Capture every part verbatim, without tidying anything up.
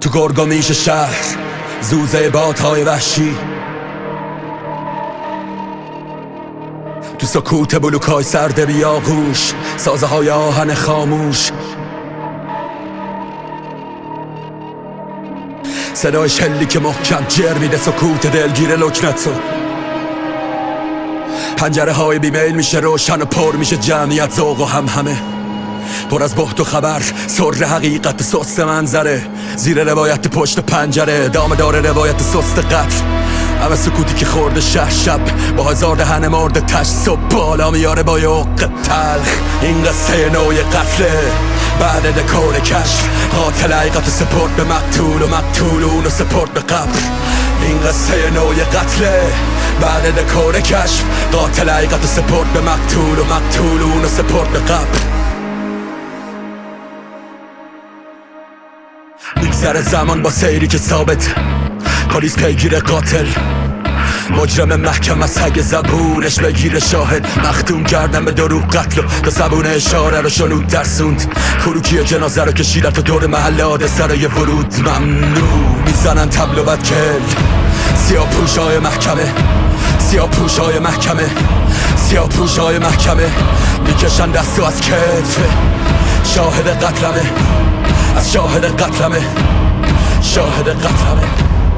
تو گرگومیش شهر زوزه بادهای وحشی، تو سکوت بلوکای سرد بیاغوش، سازه های آهن خاموش، صدای شلی که محکم جر میده سکوت دلگیر لکنتو. پنجره های بیمیل میشه روشن و پر میشه جمعیت ذوق و هم همه، پر از بحت و خبر، سر حقیقت سست منظره، زیر روایت پشت پنجره، ادامه داره روایت سست قتل. همه سکوتی که خورده شهر شب با هزار دهن مرده تش، صبح بالا میاره با یه عق تلخ. این قصه نوع قتله بعد دکور کشف، قاتل حقیقت سپرد به مقتول و مقتول اونو سپرد به قبر. این قصه نوع قتله بعد دکور کشف، قاتل حقیقت سپرد به مقتول و مقتول اونو سپرد به قبر. میگذره زمان با سیری که ثابت، پلیس پیگیر قاتل، مجرم محکم از حگ زبونش بگیر شاهد، مختوم کردن به دروغ قتل و تا زبون اشاره رو شنود درسوند. خروکی جنازه رو کشیدن تا دور محله حادثه یه ورود ممنوع، میزنن تبل و بدکل، سیاه پوش های محکمه، سیاه پوش های محکمه، سیاه پوش های محکمه، میکشن دستو از کتف شاهد قتلمه، از شاهد قتلمه، شاهد قتلمه.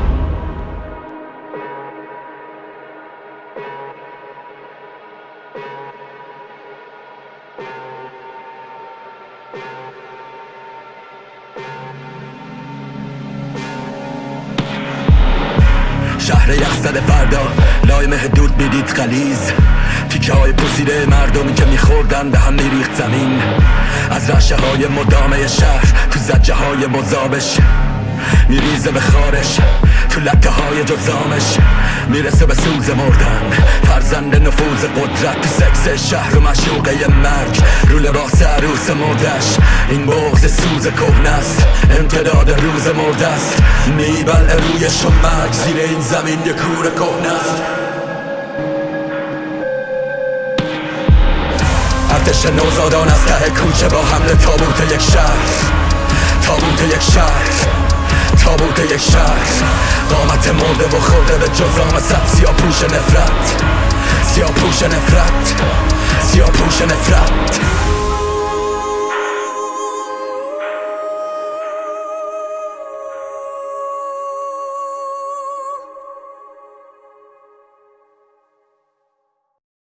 شهر یخزده فردا لایم حدود میدید غلیظ، تیکه های پوسیده مردمی که میخوردن به هم میریخت زمین، از رشه های مدامه شهر تو زجه های مذابش میریزه به خارش، تو لکه های جزامش میرسه به سوز مردن، فرزند نفوذ قدرت تو سکس شهر و مشوقه مرگ، رو لباس عروس مردش. این بغض سوز کهنه است، امتداد روز مرده است، میبلع رویش و مرگ زیر این زمین یه کور کهنه است. ارتش نوزادان از ته کوچه با حمله تابوت یک شهر، تابوت یک شهر، تابوت یک شهر، قامت مرده و خورده به جزام صد سیاه پوش نفرت، سیاه پوش نفرت، سیاه پوش نفرت.